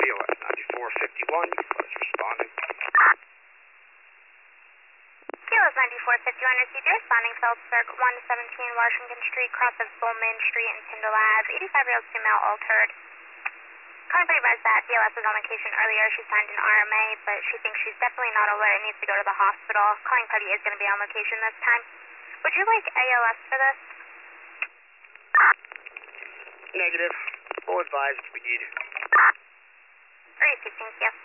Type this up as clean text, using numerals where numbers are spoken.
BOS 9451, was responding. BOS 9451 received your responding cell circ 117 Washington Street, cross of Bowman Street and Tyndall Ave. 85-year-old female altered. Calling for advice that BOS was on location earlier. She signed an RMA, but she thinks she's definitely not alert and needs to go to the hospital. Calling party is going to be on location this time. Would you like ALS for this? Negative. Full advised we need. Received, thank you.